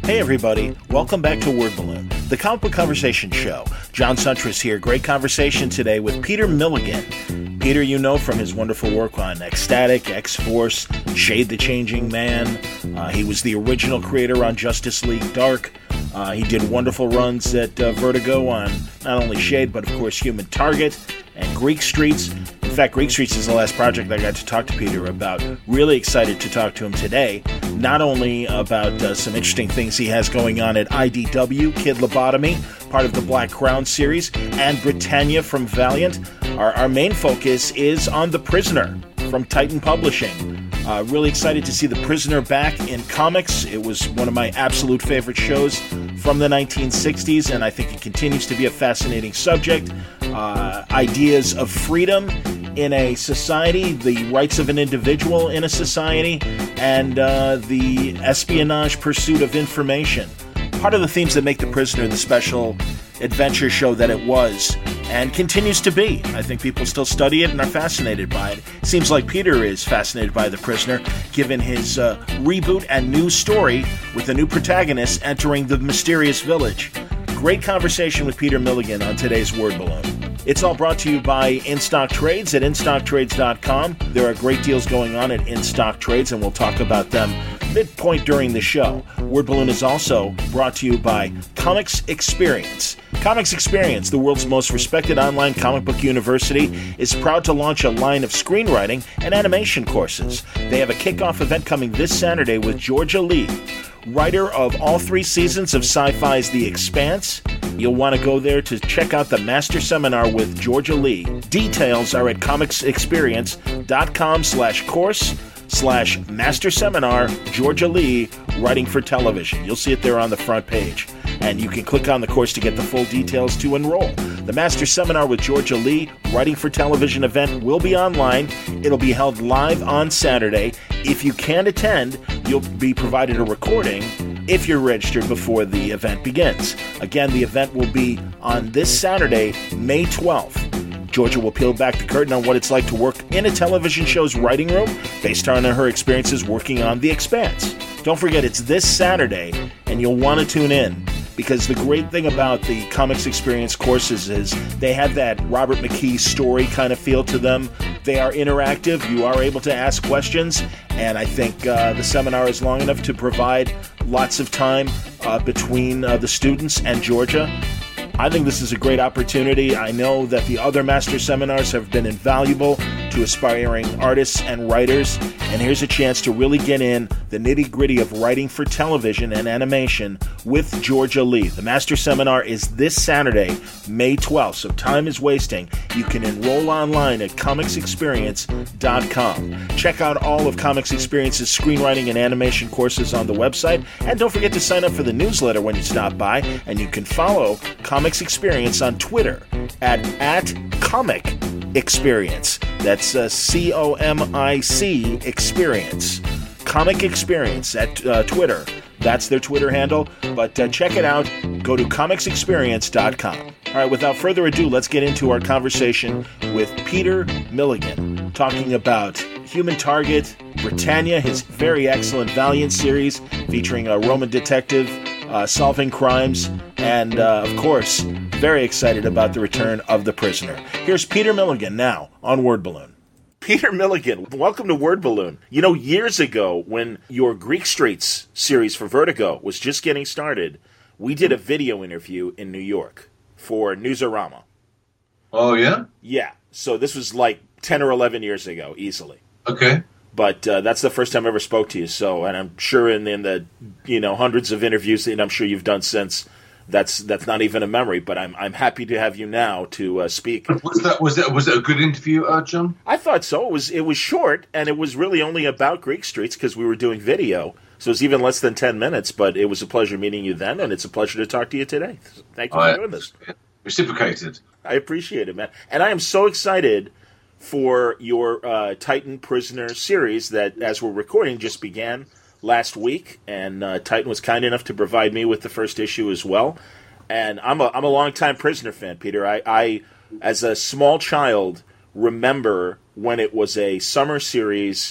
Hey everybody, welcome back to Word Balloon, the comic book conversation show. John Suntress here. Great conversation today with Peter Milligan. Peter, you know from his wonderful work on Ecstatic, X-Force, Shade the Changing Man. He was the original creator on Justice League Dark. He did wonderful runs at Vertigo on not only Shade, but of course Human Target and Greek Streets. In fact, Greek Streets is the last project I got to talk to Peter about. Really excited to talk to him today, not only about some interesting things he has going on at IDW, Kid Lobotomy, part of the Black Crown series, and Britannia from Valiant. Our main focus is on The Prisoner from Titan Publishing. Really excited to see The Prisoner back in comics. It was one of my absolute favorite shows from the 1960s, and I think it continues to be a fascinating subject. Ideas of freedom in a society, the rights of an individual in a society, and the espionage pursuit of information. Part of the themes that make The Prisoner the special adventure show that it was, and continues to be. I think people still study it and are fascinated by it. Seems like Peter is fascinated by The Prisoner, given his reboot and new story with a new protagonist entering the mysterious village. Great conversation with Peter Milligan on today's Word Balloon. It's all brought to you by InStock Trades at InStockTrades.com. There are great deals going on at InStock Trades, and we'll talk about them midpoint during the show. Word Balloon is also brought to you by Comics Experience. Comics Experience, the world's most respected online comic book university, is proud to launch a line of screenwriting and animation courses. They have a kickoff event coming this Saturday with Georgia Lee, writer of all 3 seasons of Sci-Fi's The Expanse. You'll want to go there to check out the Master Seminar with Georgia Lee. Details are at comicsexperience.com/course/Master Seminar Georgia Lee Writing for Television. You'll see it there on the front page. And you can click on the course to get the full details to enroll. The Master Seminar with Georgia Lee Writing for Television event will be online. It'll be held live on Saturday. If you can't attend, you'll be provided a recording if you're registered before the event begins. Again, the event will be on this Saturday, May 12th. Georgia will peel back the curtain on what it's like to work in a television show's writing room based on her experiences working on The Expanse. Don't forget, it's this Saturday, and you'll want to tune in, because the great thing about the Comics Experience courses is they have that Robert McKee story kind of feel to them. They are interactive. You are able to ask questions, and I think the seminar is long enough to provide lots of time between the students and Georgia. I think this is a great opportunity. I know that the other master seminars have been invaluable to aspiring artists and writers, and here's a chance to really get in the nitty-gritty of writing for television and animation with Georgia Lee. The master seminar is this Saturday, May 12th, so time is wasting. You can enroll online at comicsexperience.com. Check out all of Comics Experience's screenwriting and animation courses on the website, and don't forget to sign up for the newsletter when you stop by, and you can follow Comics Experience on Twitter at Comic Experience. That's COMIC Experience. Comic Experience at Twitter. That's their Twitter handle. But check it out. Go to comicsexperience.com. All right, without further ado, let's get into our conversation with Peter Milligan, talking about Human Target, Britannia, his very excellent Valiant series featuring a Roman detective solving crimes, and, of course, very excited about the return of The Prisoner. Here's Peter Milligan now on Word Balloon. Peter Milligan, welcome to Word Balloon. You know, years ago, when your Greek Streets series for Vertigo was just getting started, we did a video interview in New York for Newsarama. Oh, yeah? Yeah. So this was like 10 or 11 years ago, easily. Okay. But that's the first time I ever spoke to you. So, and I'm sure in the hundreds of interviews that I'm sure you've done since, that's not even a memory. But I'm happy to have you now to speak. Was it a good interview, John? I thought so. It was short, and it was really only about Greek Streets because we were doing video. So it was even less than 10 minutes. But it was a pleasure meeting you then, and it's a pleasure to talk to you today. Thank you for doing this. Reciprocated. I appreciate it, man. And I am so excited for your Titan Prisoner series that, as we're recording, just began last week, and Titan was kind enough to provide me with the first issue as well. And I'm a longtime Prisoner fan, Peter. I as a small child, remember when it was a summer series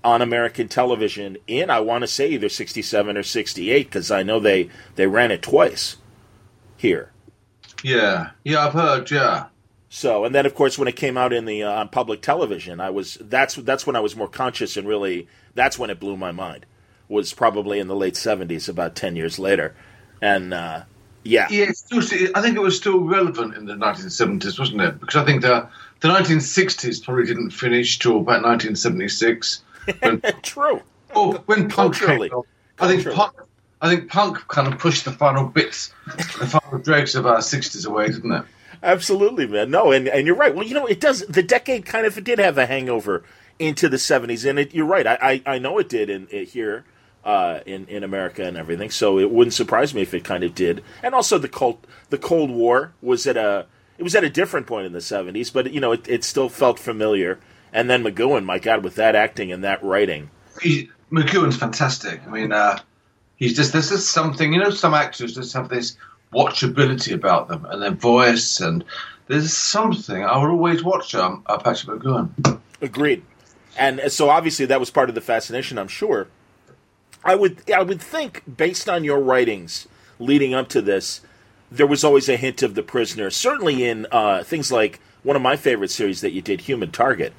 on American television in, I want to say, either 67 or 68, because I know they ran it twice here. Yeah, I've heard, yeah. So, and then of course when it came out in the on public television, that's when I was more conscious, and really that's when it blew my mind. Was probably in the late 70s, about 10 years later, and yeah, I think it was still relevant in the 1970s, wasn't it? Because I think the 1960s probably didn't finish till about 1976. True. Oh, when punk Culturally. came along. I think punk kind of pushed the final bits, the final dregs of our 60s away, didn't it? Absolutely, man. No, and you're right. Well, it does. The decade kind of did have a hangover into the 70s, and you're right. I know it did here in America and everything. So it wouldn't surprise me if it kind of did. And also the Cold War was at a different point in the 70s, but it still felt familiar. And then McGowan, my God, with that acting and that writing, McGowan's fantastic. I mean, there's just something. Some actors just have this watchability about them and their voice, and there's something. I would always watch Patrick McGowan. Agreed. And so obviously that was part of the fascination, I'm sure. I would think, based on your writings leading up to this, there was always a hint of The Prisoner. Certainly in things like one of my favorite series that you did, Human Target.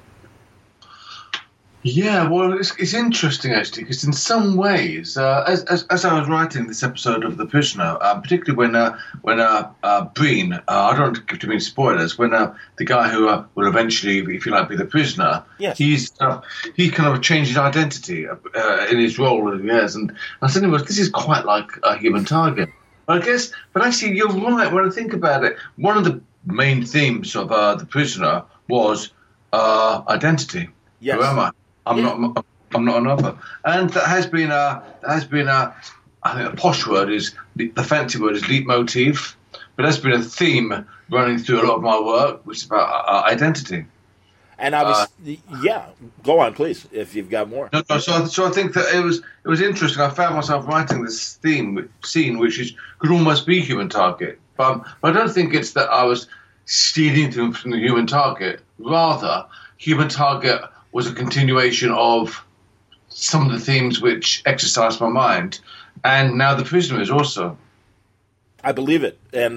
Yeah, well, it's interesting actually, because in some ways, as I was writing this episode of The Prisoner, particularly when Breen, I don't want to give too many spoilers, when the guy who will eventually, if you like, be the prisoner, yes. he kind of changed his identity in his role as he has, and I said, this is quite like a Human Target. But actually, you're right when I think about it. One of the main themes of The Prisoner was identity. Yes. Who am I? I'm not another, and that has been I think a posh word is the fancy word is leitmotif, but that's been a theme running through a lot of my work, which is about identity. And I was go on, please, if you've got more. No, so I think that it was interesting. I found myself writing this scene, which could almost be Human Target, but I don't think it's that I was stealing from the Human Target. Rather, Human Target was a continuation of some of the themes which exercised my mind, and now The Prisoner is also. I believe it, and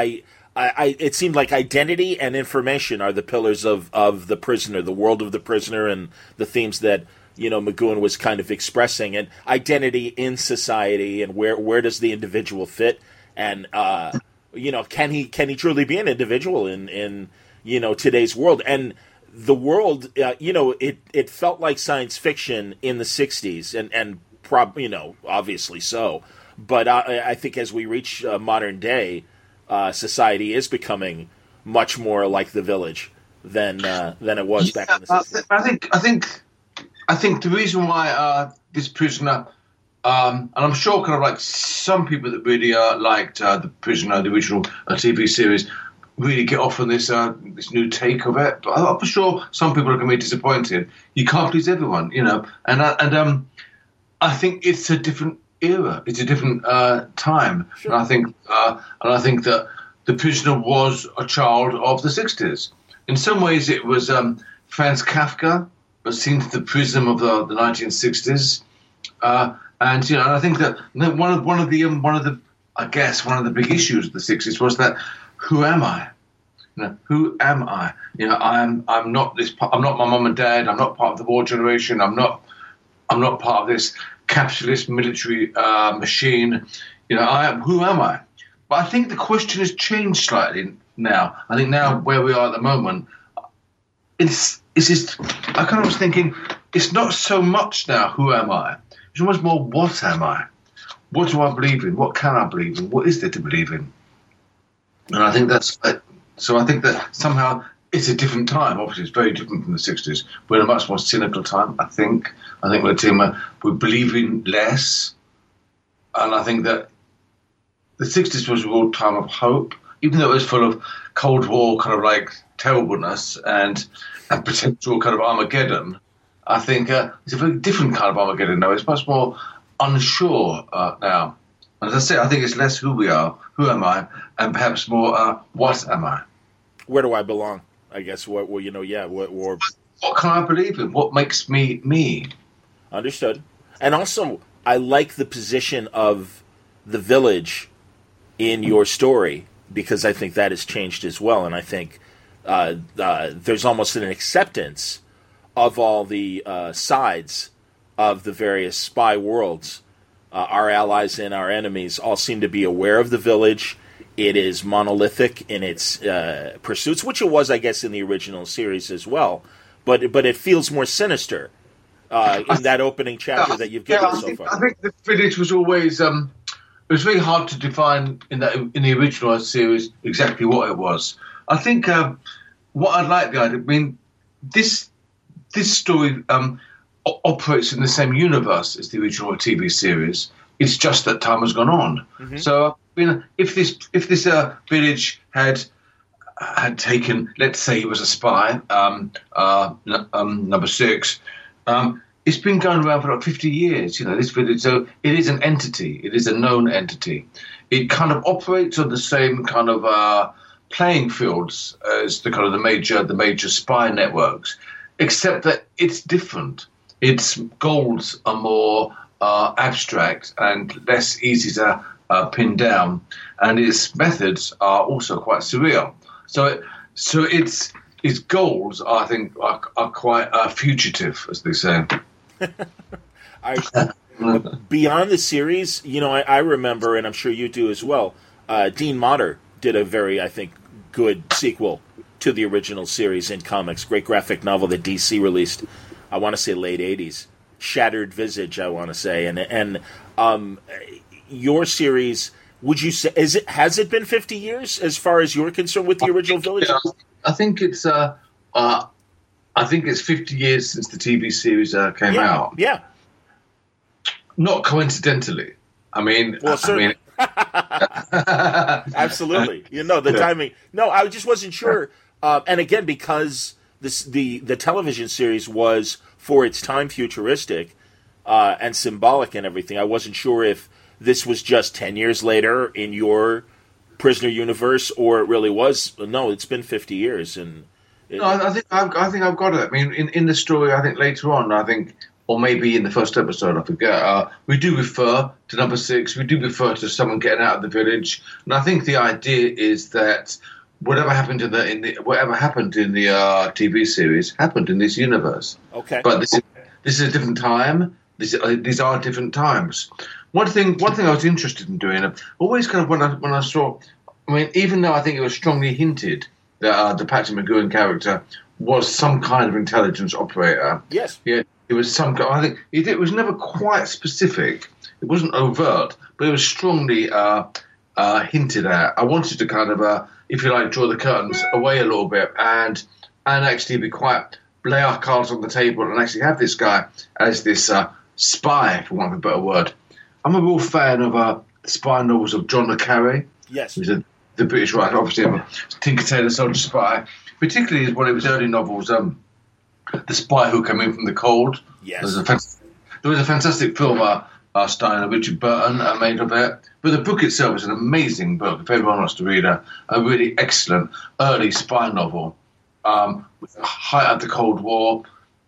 it seemed like identity and information are the pillars of The Prisoner, the world of The Prisoner, and the themes that McGowan was kind of expressing, and identity in society, and where does the individual fit, and can he truly be an individual in today's world. And the world, it felt like science fiction in the 60s, and obviously so. But I think as we reach modern day, society is becoming much more like The Village than it was back in the 60s. I think the reason why this Prisoner, and I'm sure kind of like some people that really liked The Prisoner, the original TV series, really get off on this new take of it, but I'm sure some people are going to be disappointed. You can't please everyone, and I think it's a different era. It's a different time, sure. And I think that The Prisoner was a child of the 60s. In some ways, it was Franz Kafka, but seen through the prism of the 1960s, and I think that one of the big issues of the 60s was that. Who am I? Who am I? I'm not this. I'm not my mum and dad. I'm not part of the war generation. I'm not part of this capitalist military machine. Who am I? But I think the question has changed slightly now. I think now where we are at the moment, it's just. I kind of was thinking, it's not so much now. Who am I? It's almost more. What am I? What do I believe in? What can I believe in? What is there to believe in? And I think that's so. I think that somehow it's a different time. Obviously, it's very different from the 60s. We're in a much more cynical time. I think we're a team where we believe in less, and I think that the 60s was a real time of hope, even though it was full of Cold War kind of like terribleness and potential kind of Armageddon. I think it's a very different kind of Armageddon now. It's much more unsure now. As I say, I think it's less who we are, who am I, and perhaps more what am I? Where do I belong? I guess. What can I believe in? What makes me me? Understood. And also, I like the position of the village in your story, because I think that has changed as well. And I think there's almost an acceptance of all the sides of the various spy worlds. Our allies and our enemies all seem to be aware of the village. It is monolithic in its pursuits, which it was, I guess, in the original series as well. But it feels more sinister in that opening chapter that you've given us so far. I think the village was always it was very hard to define in the original series exactly what it was. I think what I like the idea. I mean, this story operates in the same universe as the original TV series. It's just that time has gone on. Mm-hmm. So, if this village had taken, let's say, he was a spy, number 6. It's been going around for like 50 years. This village. So it is an entity. It is a known entity. It kind of operates on the same kind of playing fields as the major spy networks, except that it's different. Its goals are more abstract and less easy to pin down, and its methods are also quite surreal. So its goals, I think, are quite fugitive, as they say. Beyond the series, I remember, and I'm sure you do as well, Dean Motter did a very, I think, good sequel to the original series in comics. Great graphic novel that DC released, I want to say late 80s. Shattered Visage, I want to say. And your series, would you say, has it been 50 years as far as you're concerned with the original Village? I think it's 50 years since the TV series came out. Yeah. Not coincidentally. Absolutely. The timing. No, I just wasn't sure. And again, because the television series was, for its time, futuristic and symbolic and everything, I wasn't sure if this was just 10 years later in your Prisoner universe, or it really was. No, it's been 50 years. And I think I've got it. I mean, in the story, I think later on, or maybe in the first episode, I forget, we do refer to number 6. We do refer to someone getting out of the village, and I think the idea is that whatever happened in the TV series happened in this universe. Okay, but this is a different time. These are different times. One thing I was interested in doing, always kind of when I saw, even though I think it was strongly hinted that the Patrick McGoohan character was some kind of intelligence operator. Yes. Yeah. It was some. I think it was never quite specific. It wasn't overt, but it was strongly hinted at. I wanted to kind of, if you like, draw the curtains away a little bit and actually be quite, lay our cards on the table and actually have this guy as this spy, for want of a better word. I'm a real fan of the spy novels of John le Carré. Yes. Who's the British writer, obviously, of Tinker Tailor Soldier Spy, particularly one of his early novels, The Spy Who Came In From the Cold. Yes. There was a fantastic film starring Richard Burton made of it. But the book itself is an amazing book. If anyone wants to read a really excellent early spy novel, with the height of the Cold War.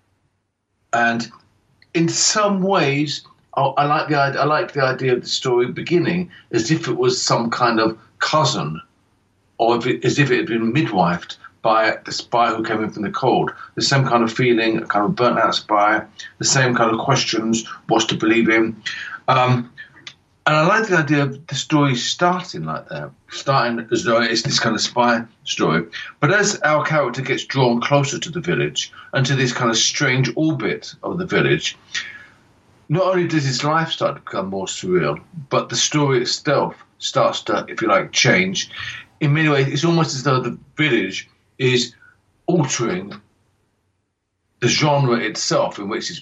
And in some ways, I like the idea of the story beginning as if it was some kind of cousin, or as if it had been midwifed by the spy who came in from the cold. The same kind of feeling, a kind of burnt out spy, the same kind of questions, what's to believe in. And I like the idea of the story starting like that, starting as though it's this kind of spy story. But as our character gets drawn closer to the village and to this kind of strange orbit of the village, not only does his life start to become more surreal, but the story itself starts to, if you like, change. In many ways, it's almost as though the village is altering the genre itself in which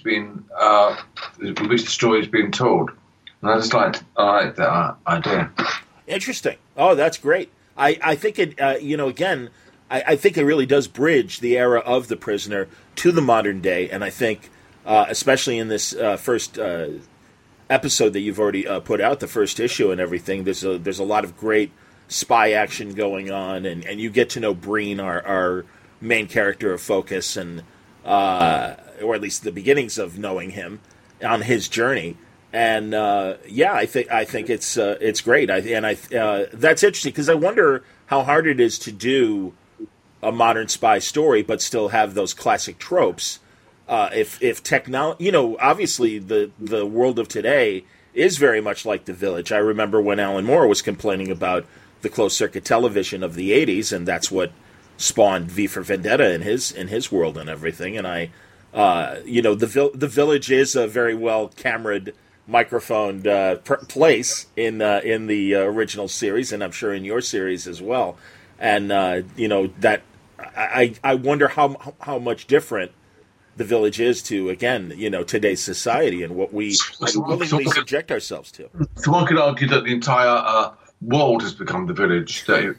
in which the story is being told. And I like that idea. Interesting. Oh, that's great. I think it, again, I think it really does bridge the era of The Prisoner to the modern day. And I think, especially in this first episode that you've already put out, the first issue and everything, there's a lot of great spy action going on, and you get to know Breen, our main character of focus, and or at least the beginnings of knowing him. on his journey. And I think it's great. That's interesting because I wonder how hard it is to do a modern spy story, but still have those classic tropes. If technology, obviously the world of today is very much like The Village. I remember when Alan Moore was complaining about the closed circuit television of the '80s, and that's what spawned V for Vendetta in his world and everything. And the Village is a very well cameraed, microphoned place in the original series, and I'm sure in your series as well. And that I wonder how much different The Village is to, again, today's society and what we willingly subject ourselves to. So one could argue that the entire world has become The Village. Well,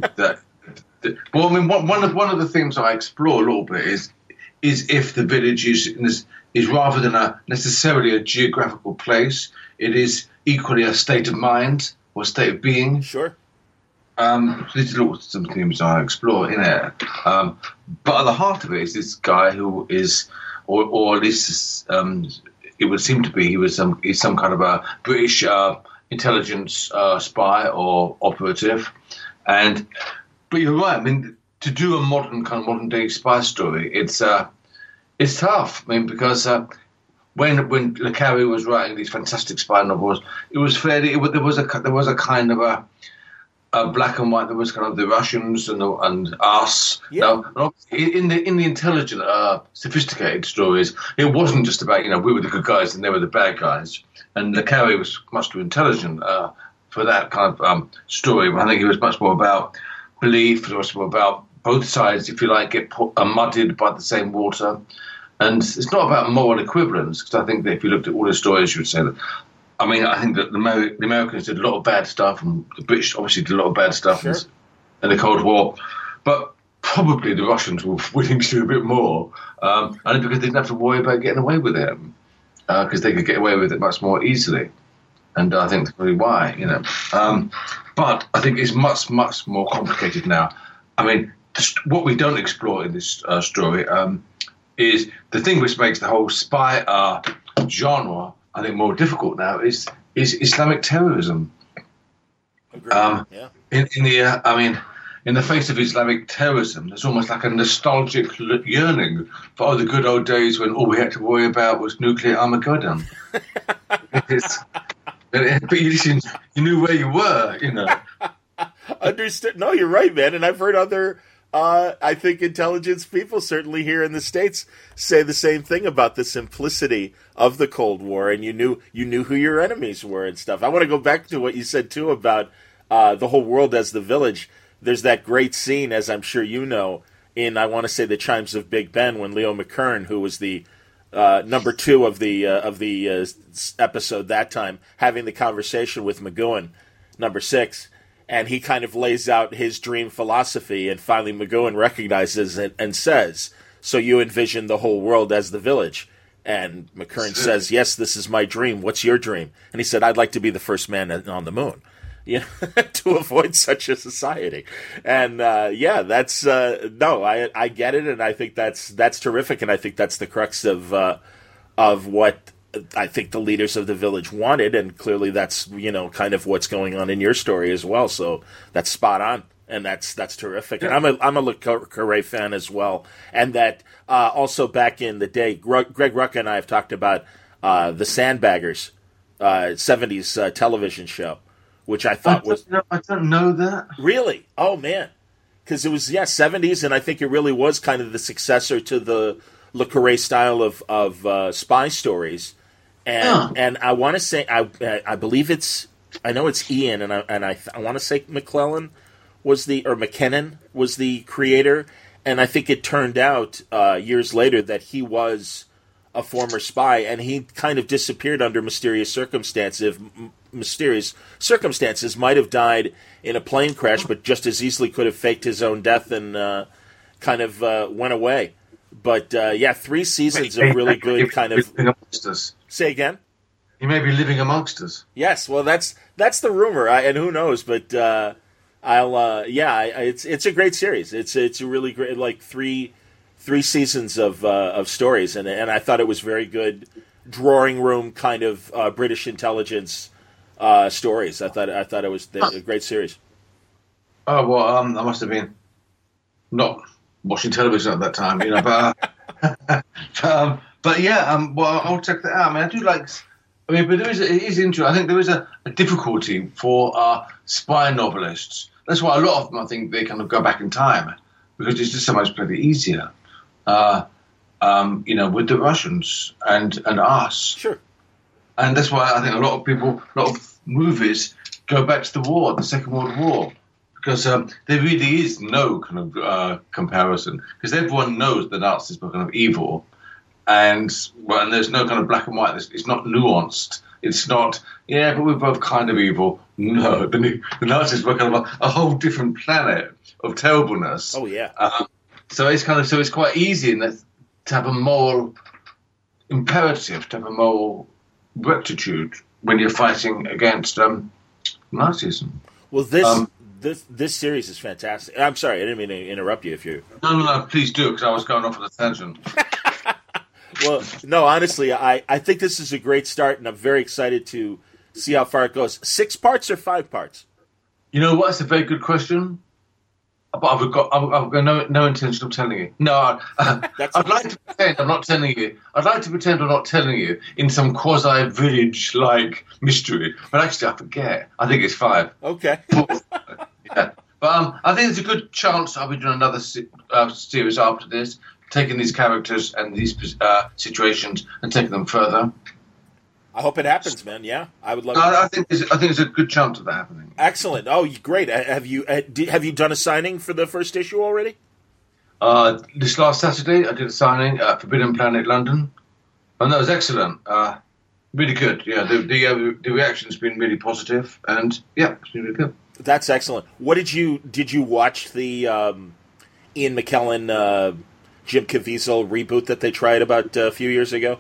I mean, one of the themes I explore a little bit is if The Village is rather than necessarily a geographical place, it is equally a state of mind or a state of being. Sure. These are some themes I explore in it. But at the heart of it is this guy who is, or at least it would seem to be, he's some kind of a British intelligence spy or operative. But you're right. I mean, to do a modern day spy story, it's tough. I mean, because when Le Carre was writing these fantastic spy novels, it was fairly. There was a kind of a black and white. There was kind of the Russians and us. Yeah. Now, in the intelligent, sophisticated stories, it wasn't just about we were the good guys and they were the bad guys. And Le Carre was much too intelligent for that kind of story. I think it was much more about belief. It was more about both sides, if you like, get muddied by the same water. And it's not about moral equivalence, because I think that if you looked at all the stories, you would say that. I mean, I think that the Americans did a lot of bad stuff, and the British obviously did a lot of bad stuff sure. in the Cold War. But probably the Russians were willing to do a bit more, only because they didn't have to worry about getting away with it, because they could get away with it much more easily. And I think that's probably why, But I think it's much, much more complicated now. I mean, what we don't explore in this story is the thing which makes the whole spy genre, I think, more difficult now is Islamic terrorism. Yeah. In the face of Islamic terrorism, there's almost like a nostalgic yearning for the good old days when all we had to worry about was nuclear Armageddon. But you knew where you were, Understood. No, you're right, man. And I've heard other, I think, intelligence people, certainly here in the States, say the same thing about the simplicity of the Cold War, and you knew who your enemies were and stuff. I want to go back to what you said too about the whole world as The Village. There's that great scene, as I'm sure you know, in I want to say The Chimes of Big Ben, when Leo McKern, who was the number 2 of the episode that time, having the conversation with McGowan, number 6. And he kind of lays out his dream philosophy, and finally McGowan recognizes it and says, "So you envision the whole world as The Village?" And McKern says, "Yes, this is my dream. What's your dream?" And he said, "I'd like to be the first man on the moon." To avoid such a society. And that's I get it, and I think that's terrific, and I think that's the crux of what I think the leaders of The Village wanted, and clearly that's kind of what's going on in your story as well. So that's spot on, and that's terrific. And I'm a Le Carre fan as well, and that also back in the day, Greg Rucka and I have talked about the Sandbaggers 70s television show, which I thought I don't know that. Really? Oh man, because it was 70s, and I think it really was kind of the successor to the Le Carre style of spy stories. And I want to say I believe I know it's Ian, and I want to say McKinnon was the creator, and I think it turned out years later that he was a former spy, and he kind of disappeared under mysterious circumstances. Might have died in a plane crash, but just as easily could have faked his own death and kind of went away. But 3 seasons of really good kind of. Say again. He may be living amongst us. Yes, well, that's the rumor, and who knows? But it's a great series. It's a really great, like three seasons of stories, and I thought it was very good. drawing room kind of British intelligence stories. I thought it was a great series. Oh well, I must have been not watching television at that time, but yeah, well, I'll check that out. I mean, I do like. I mean, but it is interesting. I think there is a difficulty for spy novelists. That's why a lot of them, I think, they kind of go back in time because it's just so much bloody easier. With the Russians and us. Sure. And that's why I think a lot of movies go back to the war, the Second World War, because there really is no kind of comparison, because everyone knows the Nazis were kind of evil, and there's no kind of black and white. It's not nuanced. It's not, yeah, but we're both kind of evil. No, the Nazis were kind of a whole different planet of terribleness. Oh yeah. So it's quite easy to have a moral imperative, to have a moral rectitude when you're fighting against Nazism. Well, this series is fantastic. I'm sorry, I didn't mean to interrupt you. If you no, please do, because I was going off on a tangent. Well, no, honestly, I think this is a great start, and I'm very excited to see how far it goes. 6 parts or 5 parts? You know what? It's a very good question. But I've got no intention of telling you. No, I'd like to pretend I'm not telling you. I'd like to pretend I'm not telling you in some quasi-village-like mystery. But actually, I forget. I think it's 5. Okay. Yeah. But I think there's a good chance I'll be doing another series after this, taking these characters and these situations and taking them further. I hope it happens, man. Yeah, I would love. I think there's a good chance of that happening. Excellent. Oh, great. Have you done a signing for the first issue already? This last Saturday, I did a signing at Forbidden Planet London, and that was excellent. Really good. Yeah, the reaction's been really positive, and yeah, it's been really good. That's excellent. What did you watch the Ian McKellen, Jim Caviezel reboot that they tried about a few years ago?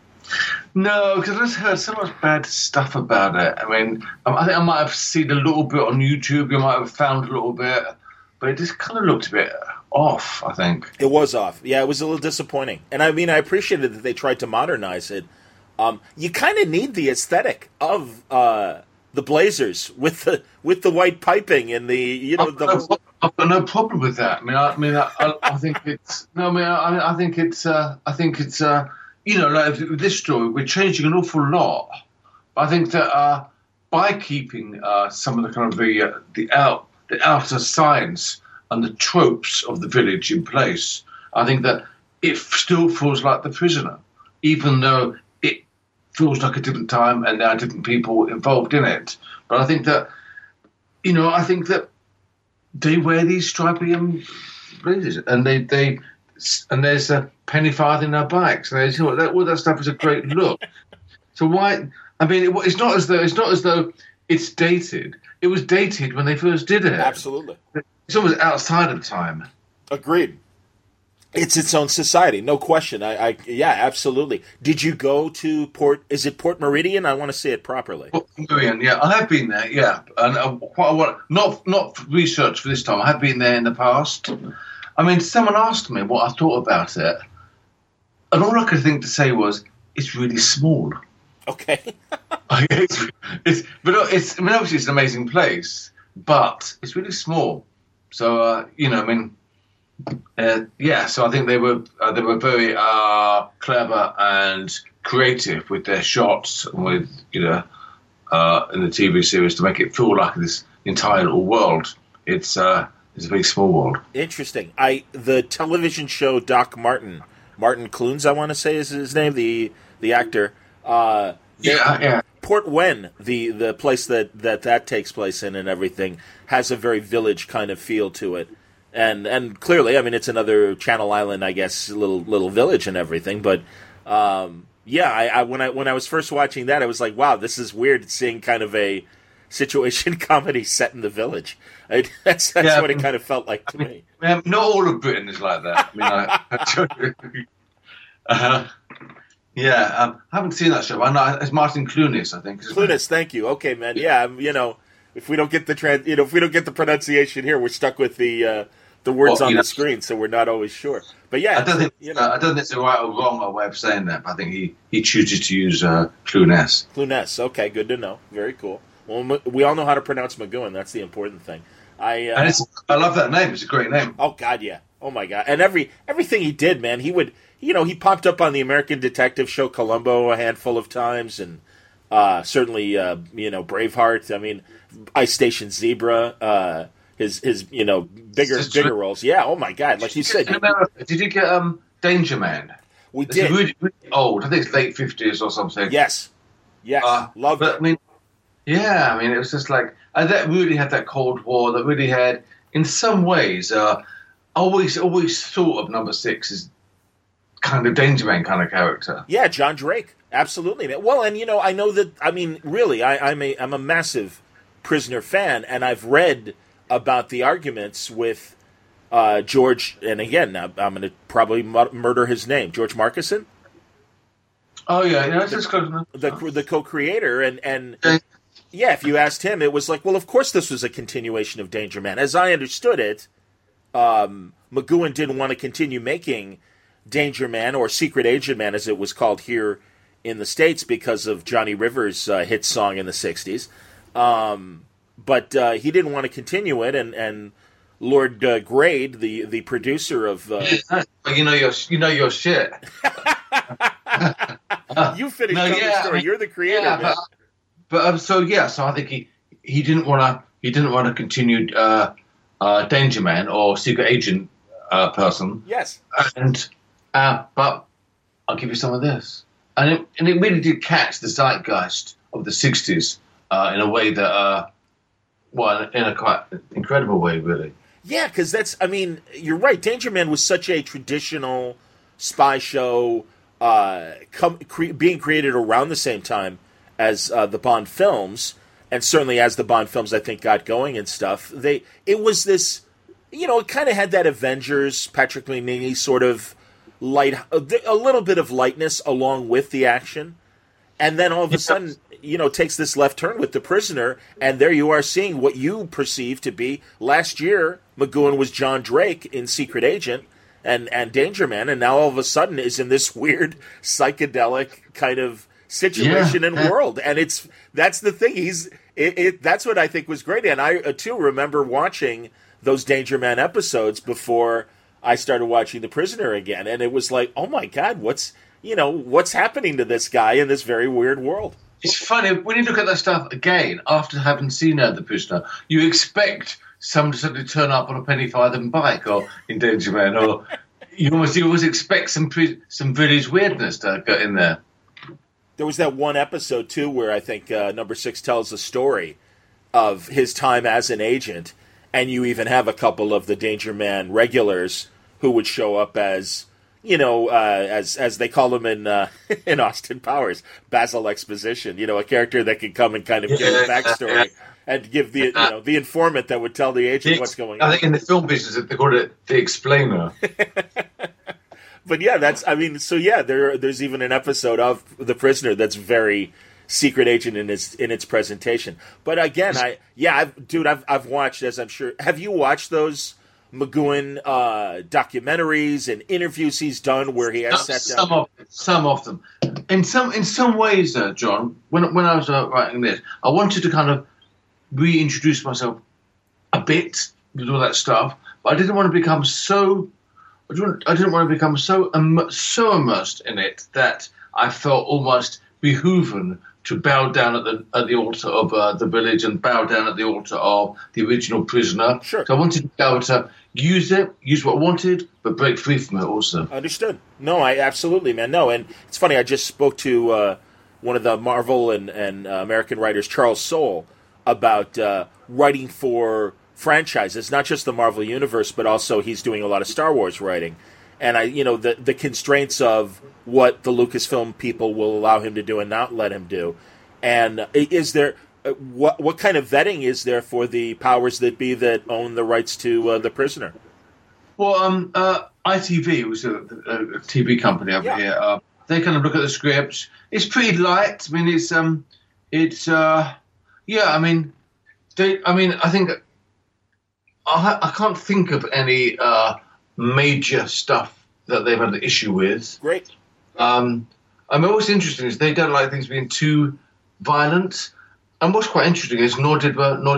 No, because I just heard so much bad stuff about it. I mean, I think I might have seen a little bit on YouTube. You might have found a little bit, but it just kind of looked a bit off, I think. It was off. Yeah, it was a little disappointing. And I mean, I appreciated that they tried to modernize it. You kind of need the aesthetic of the Blazers with the white piping and the I've got no problem with that. I think it's no. I think it's like with this story, we're changing an awful lot. I think that by keeping some of the kind of the outer signs and the tropes of the village in place, I think that it still feels like The Prisoner, even though it feels like a different time and there are different people involved in it. But I think that, they wear these stripy blazers, and and there's a penny farthing in their bikes, and all that stuff is a great look. So why? I mean, it's not as though it's dated. It was dated when they first did it. Absolutely, it's almost outside of time. Agreed. It's its own society, no question. Yeah, absolutely. Did you go to Port? Is it Port Meridian? I want to say it properly. Port Meridian, yeah, I have been there. Yeah, and quite a while. Not research for this time. I have been there in the past. I mean, someone asked me what I thought about it, and all I could think to say was, "It's really small." Okay. Obviously it's an amazing place, but it's really small. So so I think they were very clever and creative with their shots and with in the TV series to make it feel like this entire little world. It's a very small world. Interesting. The television show Doc Martin Clunes, I want to say is his name, the actor. Yeah. Port Wen, the place that takes place in and everything, has a very village kind of feel to it. And clearly, I mean, it's another Channel Island, I guess, little village and everything. But when I was first watching that, I was like, wow, this is weird seeing kind of a situation comedy set in the village. That's what it kind of felt like to me. Not all of Britain is like that. I haven't seen that show. I know it's Martin Clunes, I think. Clunes, thank you. Okay, man. Yeah, if we don't get the pronunciation here, we're stuck with the the words on the screen, so we're not always sure. But yeah, I don't think it's a right or wrong way of saying that. But I think he chooses to use Cluness. Cluness. Okay, good to know. Very cool. Well, we all know how to pronounce McGoohan. That's the important thing. I love that name. It's a great name. Oh God, yeah. Oh my God. And everything he did, man, he would, he popped up on the American Detective show Columbo a handful of times, and certainly, Braveheart. I mean, Ice Station Zebra. His bigger roles. Yeah. Oh my God. Like you said. Did you get Danger Man? We did. Really, really old. I think it's late 50s or something. Yes. Loved it. I mean, it was just like that really had that Cold War. That really had, in some ways, always thought of Number 6 as kind of Danger Man kind of character. Yeah, John Drake, absolutely. Well, and I know that. I mean, really, I'm a massive Prisoner fan, and I've read about the arguments with George, and again, I'm going to probably murder his name, George Marcuson. Oh yeah, it's just the co-creator, and yeah, if you asked him, it was like, well, of course this was a continuation of Danger Man. As I understood it, McGoohan didn't want to continue making Danger Man, or Secret Agent Man as it was called here in the States, because of Johnny Rivers' hit song in the 60s. But he didn't want to continue it, and Lord Grade, the producer of you know your shit. You finished the story. You're the creator, man. So I think he didn't want to continue Danger Man or Secret Agent person. Yes. And but I'll give you some of this, and it really did catch the zeitgeist of the 60s in a way that. In a quite incredible way, really. Yeah, because you're right. Danger Man was such a traditional spy show, being created around the same time as the Bond films, and certainly as the Bond films, I think, got going and stuff. It was this, it kind of had that Avengers, Patrick McNeely sort of light, a little bit of lightness along with the action, and then all of a sudden, takes this left turn with The Prisoner, and there you are seeing what you perceive to be, last year, McGoohan was John Drake in Secret Agent and Danger Man, and now all of a sudden is in this weird psychedelic kind of situation and world. And that's the thing. That's what I think was great. And I, too, remember watching those Danger Man episodes before I started watching The Prisoner again, and it was like, oh my God, what's happening to this guy in this very weird world? It's funny, when you look at that stuff again, after having seen The Prisoner, you expect someone to suddenly turn up on a penny farthing bike or in Danger Man, or you always expect some village weirdness to get in there. There was that one episode, too, where I think Number 6 tells a story of his time as an agent, and you even have a couple of the Danger Man regulars who would show up as... as they call him in Austin Powers, Basil Exposition. A character that can come and kind of give a backstory and give the the informant that would tell the agent what's going on. I think in the film business they call it the explainer. But yeah, there's even an episode of The Prisoner that's very Secret Agent in its presentation. But again, I've watched, as I'm sure, have you watched those McGoohan documentaries and interviews he's done where he has sat down? Some of them. In some ways, John, when I was writing this, I wanted to kind of reintroduce myself a bit with all that stuff, but I didn't want to become so. I didn't want to become so immersed in it that I felt almost behooven to bow down at the altar of the village and bow down at the altar of the original Prisoner. Sure. So I wanted to be able to use what I wanted, but break free from it also. Understood. No, I absolutely, man. No, and it's funny. I just spoke to one of the Marvel and American writers, Charles Soule, about writing for franchises, not just the Marvel Universe, but also he's doing a lot of Star Wars writing. And the constraints of what the Lucasfilm people will allow him to do and not let him do. And is there what kind of vetting is there for the powers that be that own the rights to The Prisoner? Well, ITV was a TV company over here. They kind of look at the scripts. It's pretty light. I mean, I think I can't think of any major stuff that they've had an issue with. Great. I mean, what's interesting is they don't like things being too violent. And what's quite interesting is nor did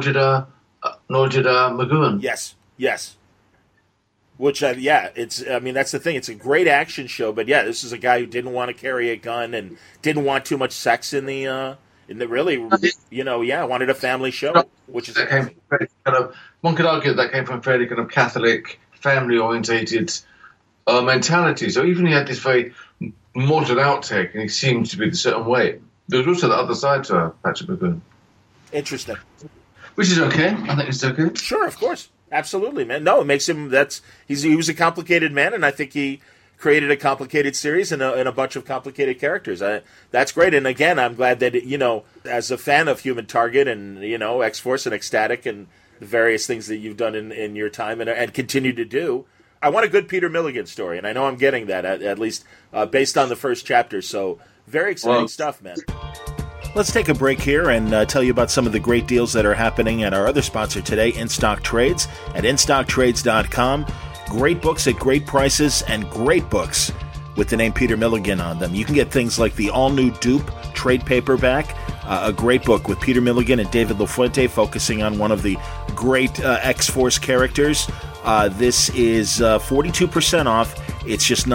McGowan. Yes. Which, it's. I mean, that's the thing. It's a great action show, but yeah, this is a guy who didn't want to carry a gun and didn't want too much sex in the really, wanted a family show, which is came from one could argue that came from a fairly kind of Catholic, family-orientated mentality. So even he had this very modern outtake, and he seemed to be the certain way. There was also the other side to Patrick McGowan. Interesting. Which is okay. I think it's okay. Sure, of course. Absolutely, man. No, it makes him, he was a complicated man, and I think he created a complicated series and a bunch of complicated characters. That's great. And again, I'm glad that, as a fan of Human Target and, X-Force and Ecstatic and the various things that you've done in your time and continue to do, I want a good Peter Milligan story, and I know I'm getting that, at least based on the first chapter. So very exciting stuff, man. Let's take a break here and tell you about some of the great deals that are happening at our other sponsor today, In Stock Trades, at InStockTrades.com. Great books at great prices and great books with the name Peter Milligan on them. You can get things like the all-new Dupe trade paperback, a great book with Peter Milligan and David LaFuente focusing on one of the great X-Force characters. This is 42% off. It's just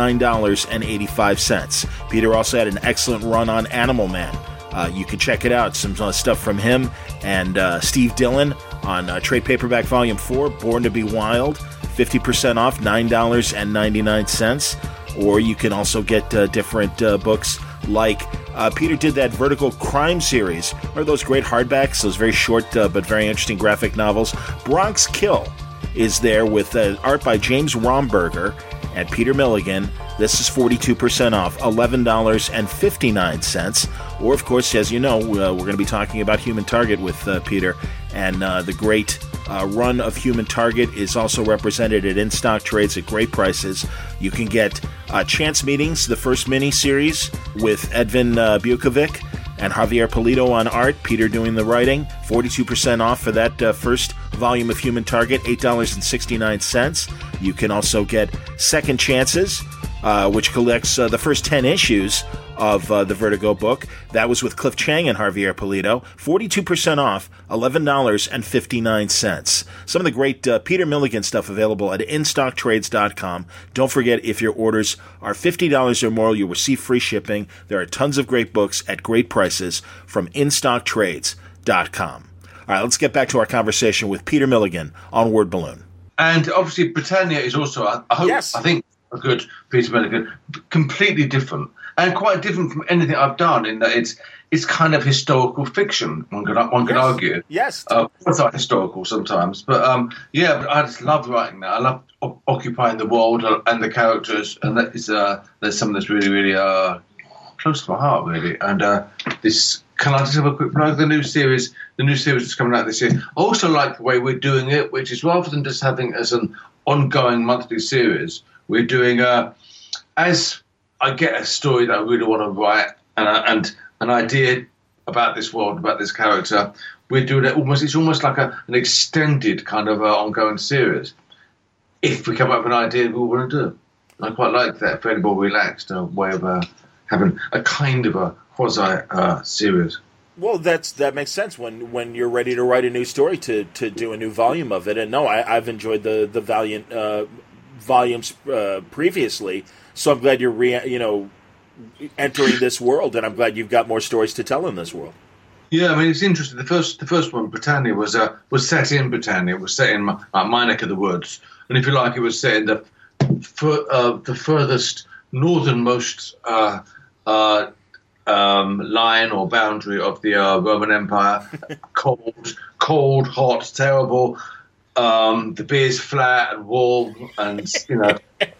$9.85. Peter also had an excellent run on Animal Man. You can check it out. Some stuff from him and Steve Dillon on trade paperback volume 4, Born to be Wild, 50% off, $9.99. Or you can also get different books like Peter did that Vertical Crime series, or those great hardbacks, those very short but very interesting graphic novels. Bronx Kill is there with art by James Romberger and Peter Milligan. This is 42% off, $11.59. Or, of course, as you know, we're going to be talking about Human Target with Peter. And the great run of Human Target is also represented at In-Stock Trades at great prices. You can get Chance Meetings, the first mini-series with Edvin Bukovic and Javier Polito on art, Peter doing the writing. 42% off for that first volume of Human Target, $8.69. You can also get Second Chances, which collects the first 10 issues of the Vertigo book. That was with Cliff Chang and Javier Polito. 42% off, $11.59. Some of the great Peter Milligan stuff available at InStockTrades.com. Don't forget, if your orders are $50 or more, you'll receive free shipping. There are tons of great books at great prices from InStockTrades.com. All right, let's get back to our conversation with Peter Milligan on Word Balloon. And obviously, Britannia is also, I think, a good Peter Milligan, completely different. And quite different from anything I've done in that it's kind of historical fiction. One could argue. Yes. It's not historical sometimes, but but I just love writing that. I love occupying the world and the characters, and that is there's something that's really, really close to my heart, really. And this, can I just have a quick plug? The new series that's coming out this year. I also like the way we're doing it, which is rather than just having it as an ongoing monthly series, we're doing as I get a story that I really want to write and an idea about this world, about this character, we're doing it it's almost like an extended kind of ongoing series. If we come up with an idea we want to do. I quite like that fairly more relaxed way of having a kind of a quasi-series. Well, that makes sense when you're ready to write a new story to do a new volume of it. And no, I've enjoyed the Valiant volumes previously, so I'm glad you're entering this world, and I'm glad you've got more stories to tell in this world. Yeah, I mean, it's interesting. The first one, Britannia, was set in Britannia. It was set in my neck of the woods, and if you like, it was set in the furthest northernmost line or boundary of the Roman Empire. Cold, hot, terrible. The beer's flat and warm, and so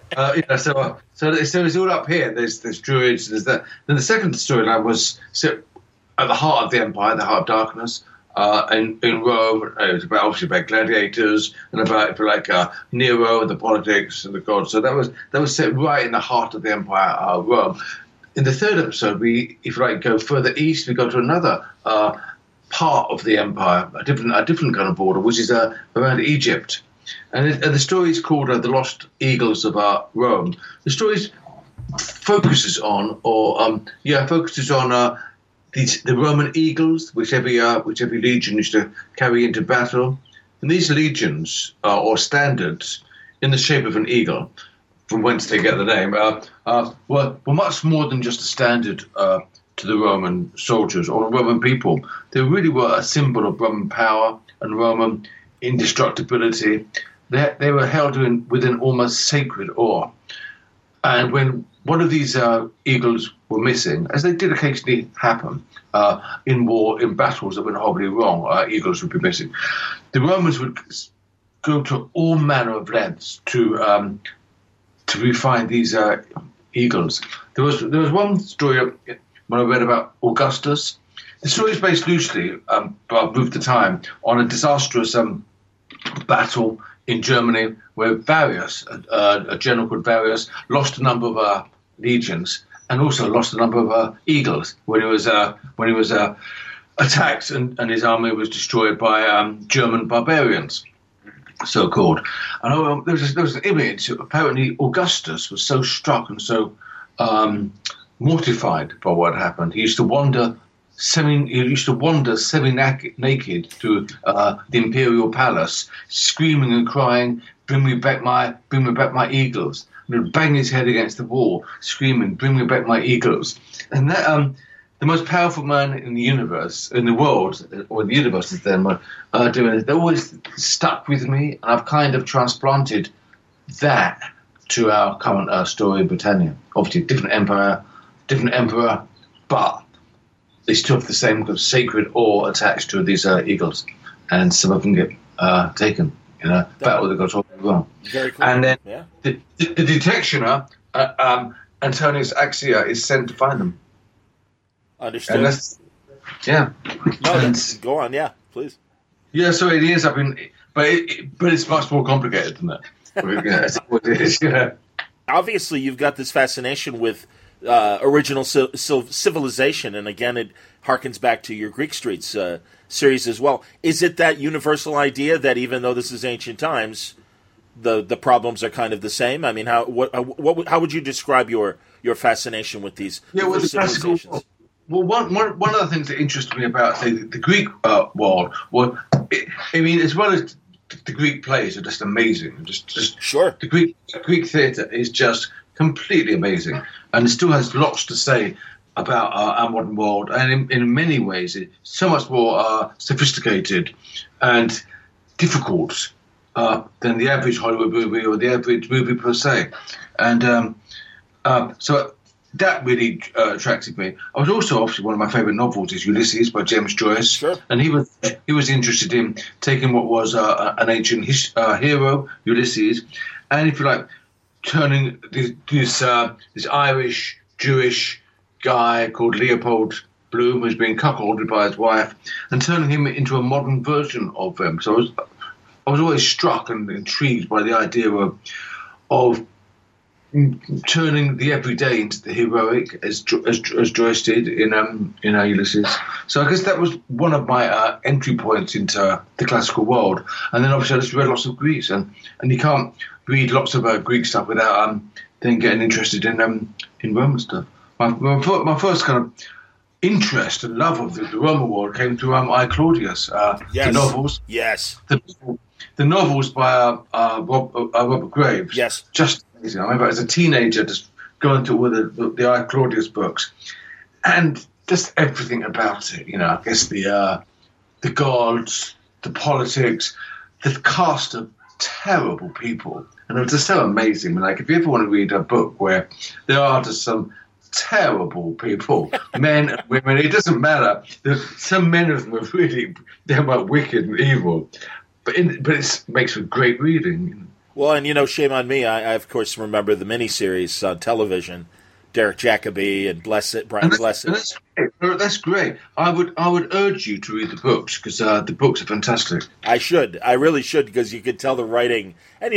it's all up here. There's druids. There's that. Then the second storyline was set at the heart of the empire, the heart of darkness, in Rome. It was obviously about gladiators and about Nero and the politics and the gods. So that was set right in the heart of the empire, Rome. In the third episode, we, if you like, go further east. We go to another part of the empire, a different kind of border, which is around Egypt. And the story is called The Lost Eagles of Rome. The story focuses on the Roman eagles, which every legion used to carry into battle. And these legions, or standards, in the shape of an eagle, from whence they get the name, were much more than just a standard to the Roman soldiers or Roman people. They really were a symbol of Roman power and Roman indestructibility. They were held within almost sacred awe. And when one of these eagles were missing, as they did occasionally happen in war, in battles that went horribly wrong, eagles would be missing. The Romans would go to all manner of lengths to refine these eagles. There was one story when I read about Augustus. The story is based loosely, but I've moved the time, on a disastrous battle in Germany where Varius, a general called Varius, lost a number of legions and also lost a number of eagles when he was attacked and his army was destroyed by German barbarians, so called. And there was an image. Apparently, Augustus was so struck and so mortified by what happened. He used to wander semi-naked through the imperial palace, screaming and crying, "Bring me back my eagles!" And he'd bang his head against the wall, screaming, "Bring me back my eagles!" And that the most powerful man in the universe, in the world, or the universe is then doing it. They always stuck with me, and I've kind of transplanted that to our current story in Britannia. Obviously, different emperor, but they still have the same kind of sacred awe attached to these eagles, and some of them get taken. Battle that goes all wrong. Very cool. And then yeah. the detectioner, Antonius Axia, is sent to find them. Understood. And yeah. No, go on. Yeah, please. Yeah, so it ends up in, but it's much more complicated than that. That's what it is. Yeah. Obviously, you've got this fascination with original civilization, and again, it harkens back to your Greek Streets series as well. Is it that universal idea that even though this is ancient times, the problems are kind of the same? I mean, how would you describe your fascination with these civilizations? Well, one of the things that interested me about, say, the Greek world, as well as the Greek plays are just amazing. Just sure. The Greek theatre is just completely amazing, and it still has lots to say about our modern world, and in many ways it's so much more sophisticated and difficult than the average Hollywood movie or the average movie per se. And so that really attracted me. I was also, obviously, one of my favourite novels is Ulysses by James Joyce. Sure. And he was interested in taking what was an ancient hero, Ulysses, and, if you like, turning this Irish Jewish guy called Leopold Bloom, who's been cuckolded by his wife, and turning him into a modern version of him. So I was always struck and intrigued by the idea of turning the everyday into the heroic, as Joyce did in Ulysses. So I guess that was one of my entry points into the classical world. And then obviously I just read lots of Greeks, and you can't read lots of Greek stuff without then getting interested in Roman stuff. My first kind of interest and love of the Roman world came through I, Claudius, yes. The novels. Yes. The novels by Robert Graves. Yes. Just amazing. I remember as a teenager just going through all the I, Claudius books, and just everything about it. I guess the gods, the politics, the cast of terrible people, and it was just so amazing. Like, if you ever want to read a book where there are just some terrible people, men and women, it doesn't matter. Some men of them are really downright wicked and evil, but it makes for great reading. Well, and shame on me. I of course remember the miniseries on television, Derek Jacobi and Brian Blessed. That's great. I would urge you to read the books, because the books are fantastic. I really should, because you could tell the writing, and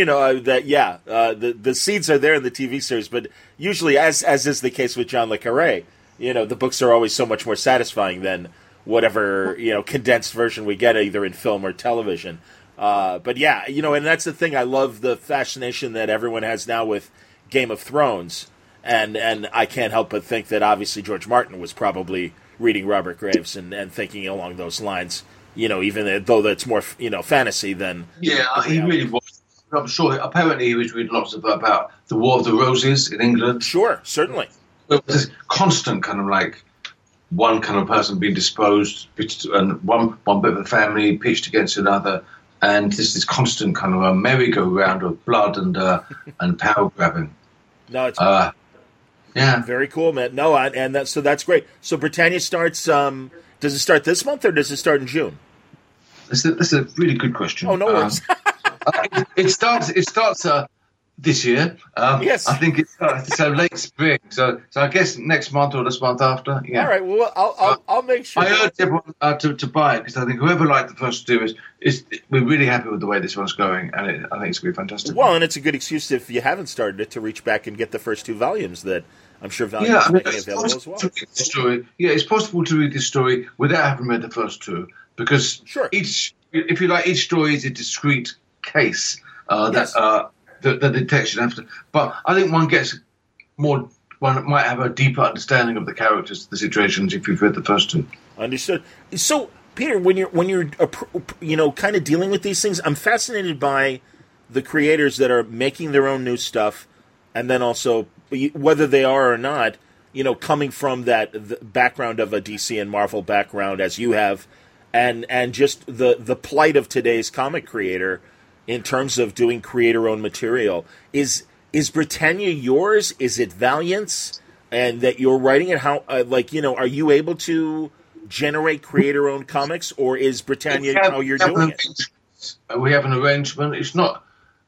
the seeds are there in the TV series, but usually, as is the case with John le Carré, the books are always so much more satisfying than whatever condensed version we get either in film or television. But yeah, and that's the thing. I love the fascination that everyone has now with Game of Thrones, and I can't help but think that obviously George Martin was probably reading Robert Graves and thinking along those lines. Even though that's more fantasy than he really was. I'm sure. Apparently, he was reading lots about the War of the Roses in England. Sure, certainly. It was this constant kind of like one kind of person being disposed, and one bit of the family pitched against another, and this constant kind of a merry-go-round of blood and power grabbing. No, it's very cool, man. No, so that's great. So Britannia starts. Does it start this month or does it start in June? That's a really good question. Oh, no worries. It starts this year. Yes. I think it starts so late spring. So I guess next month or this month after. Yeah. All right. Well, I'll make sure. I urge everyone to buy it because I think whoever liked the first two we're really happy with the way this one's going, and I think it's going to be fantastic. Well, and it's a good excuse if you haven't started it to reach back and get the first two volumes that I'm sure Valiant is making available as well. It's possible to read this story without having read the first two because each story is a discrete case that the detection after. But I think one might have a deeper understanding of the characters, the situations, if you've read the first two. Understood. So, Peter, when you're kind of dealing with these things, I'm fascinated by the creators that are making their own new stuff, and then also whether they are or not, coming from the background of a DC and Marvel background as you have, and just the plight of today's comic creator in terms of doing creator-owned material. Is Britannia yours? Is it Valiant's? And that you're writing it? How are you able to generate creator-owned comics, or is Britannia how you're doing it? We have an arrangement. It's not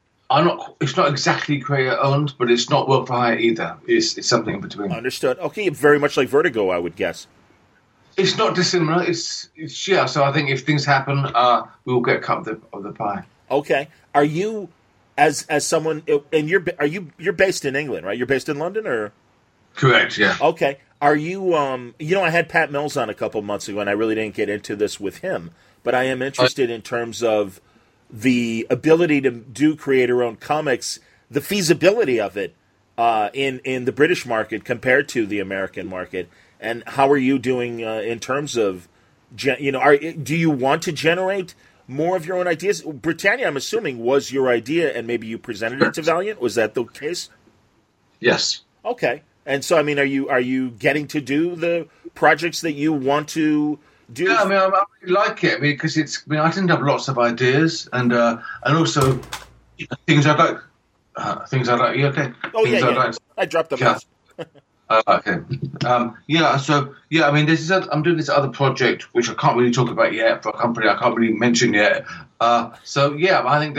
exactly creator-owned, but it's not work for hire either. It's something in between. Understood. Okay, very much like Vertigo, I would guess. It's not dissimilar. It's So I think if things happen, we will get a cut of the pie. Okay. Are you, as someone, and you're based in England, right? You're based in London, or? Correct. Yeah. Okay. Are you? I had Pat Mills on a couple months ago, and I really didn't get into this with him, but I am interested in terms of the ability to do creator-owned comics, the feasibility of it in the British market compared to the American market, and how are you doing in terms of, do you want to generate more of your own ideas? Britannia, I'm assuming, was your idea, and maybe you presented it to Valiant. Was that the case? Yes. Okay. And so, are you getting to do the projects that you want to do? Yeah, I really like it because I tend to have lots of ideas and also things I like. Things I like. You okay? Oh, things yeah. I dropped the mouse. Okay. I'm doing this other project which I can't really talk about yet for a company I can't really mention yet. I think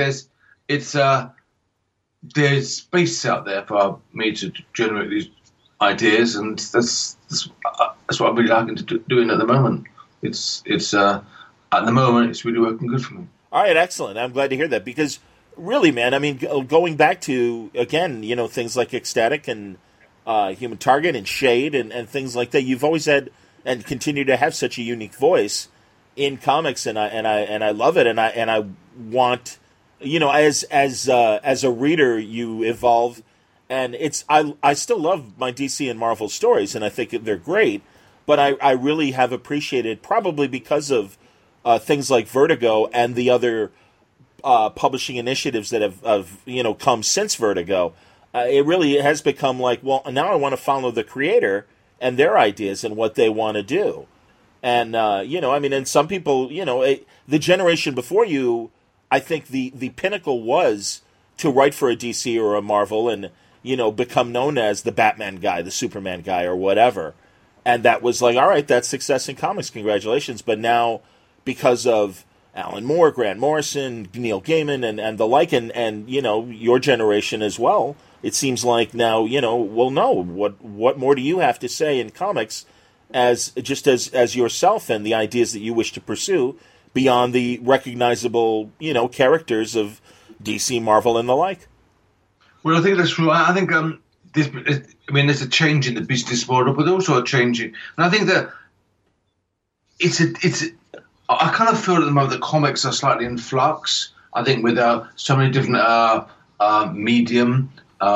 there's space out there for me to generate these ideas, and that's what I'm really liking to doing at the moment. It's at the moment it's really working good for me. All right, excellent. I'm glad to hear that because really, man, going back to again, things like Ecstatic and Human Target and Shade and things like that. You've always had and continue to have such a unique voice in comics, and I love it, and I want, as a reader, you evolve, and I still love my DC and Marvel stories, and I think they're great, but I really have appreciated, probably because of things like Vertigo and the other publishing initiatives that have come since Vertigo. It really has become like, well, now I want to follow the creator and their ideas and what they want to do. And, and some people, the generation before you, I think the pinnacle was to write for a DC or a Marvel and, become known as the Batman guy, the Superman guy, or whatever. And that was like, all right, that's success in comics, congratulations. But now, because of Alan Moore, Grant Morrison, Neil Gaiman, and the like, and your generation as well, it seems like now, well, no, what more do you have to say in comics as yourself and the ideas that you wish to pursue beyond the recognizable, characters of DC, Marvel, and the like? Well, I think that's right. I think there's a change in the business model, but also a change in, and I think that I kind of feel at the moment that comics are slightly in flux. I think with so many different medium,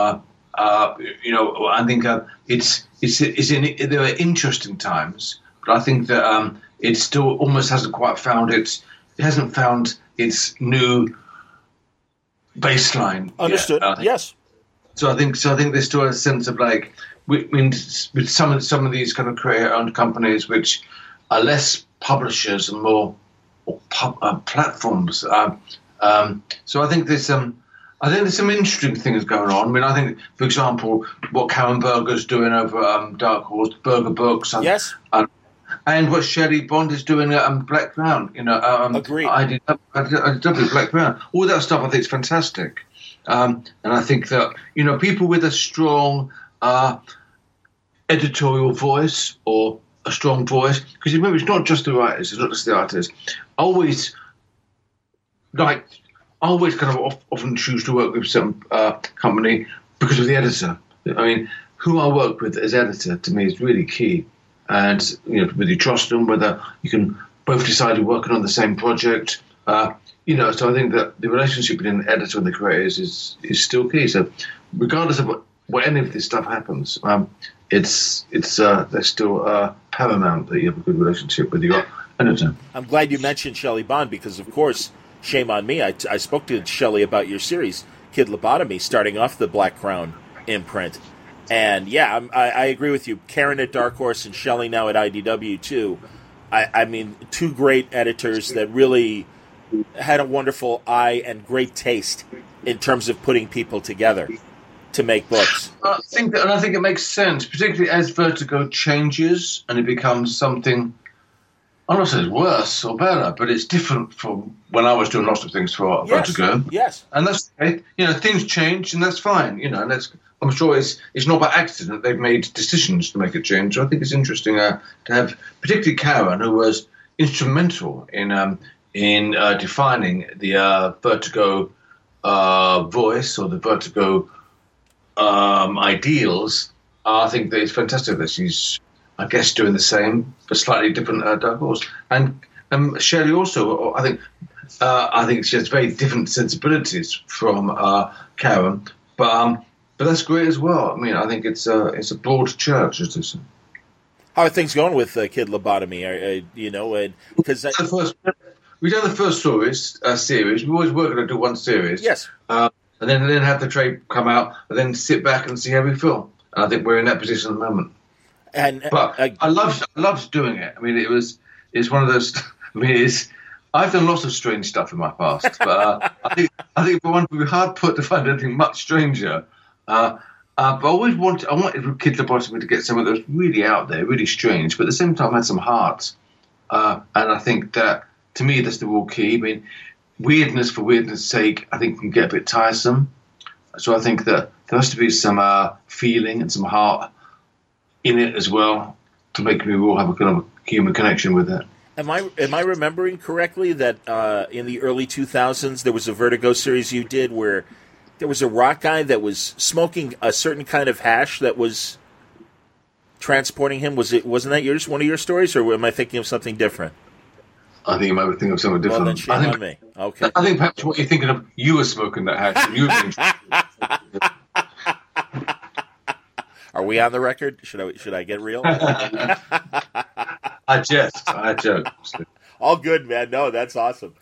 I think there are interesting times, but I think that it still almost hasn't quite found it hasn't found its new baseline. Understood. Yes. So I think there's still a sense of like, with some of these kind of creator-owned companies, which are less publishers and more platforms. So I think there's some interesting things going on. I mean, I think, for example, what Karen Berger's doing over Dark Horse, Berger Books, yes, and what Shelley Bond is doing at Black Crown. Agreed. IDW Black Crown. All that stuff I think is fantastic. And I think that, people with a strong editorial voice or a strong voice, because remember, it's not just the writers, it's not just the artists. Always kind of often choose to work with some company because of the editor. I mean, who I work with as editor to me is really key. And, whether you trust them, whether you can both decide you're working on the same project, so I think that the relationship between the editor and the creators is still key. So regardless of what any of this stuff happens, it's there's still paramount that you have a good relationship with your editor. I'm glad you mentioned Shelley Bond because, of course, shame on me. I spoke to Shelley about your series, Kid Lobotomy, starting off the Black Crown imprint. And, yeah, I agree with you. Karen at Dark Horse and Shelley now at IDW, too. I mean, two great editors that really had a wonderful eye and great taste in terms of putting people together to make books. I think it makes sense, particularly as Vertigo changes and it becomes something, I'm not saying it's worse or better, but it's different from when I was doing lots of things for Vertigo. Yes. And that's okay. Things change and that's fine. And I'm sure it's not by accident they've made decisions to make a change. So I think it's interesting to have, particularly Karen, who was instrumental in defining the Vertigo voice or the Vertigo ideals. I think that it's fantastic that she's, I guess, doing the same but slightly different Dark Horse. And Shelley also, I think she has very different sensibilities from Karen, but that's great as well. I mean, I think it's a broad church, as they say. How are things going with Kid Lobotomy? Because we've done the first series. We always work to do one series. Yes. And then have the trade come out, and then sit back and see how we feel. And I think we're in that position at the moment. But I loved doing it. I mean, it's one of those. I mean, I've done lots of strange stuff in my past, but I think for one, it would be hard put to find anything much stranger. But I wanted Kid Lobotomy to get something that was really out there, really strange, but at the same time had some heart. And I think that, to me, that's the real key. I mean, weirdness for weirdness' sake, I think can get a bit tiresome. So I think that there has to be some feeling and some heart in it as well to make me all have a kind of a human connection with it. Am I remembering correctly that in the early 2000s there was a Vertigo series you did where there was a rock guy that was smoking a certain kind of hash that was transporting him? Wasn't that one of your stories, or am I thinking of something different? I think you might be thinking of something different. Well, then shame on me. Okay. I think perhaps what you're thinking of, you were smoking that hash. And you were Are we on the record? Should I get real? I joke. All good, man. No, that's awesome.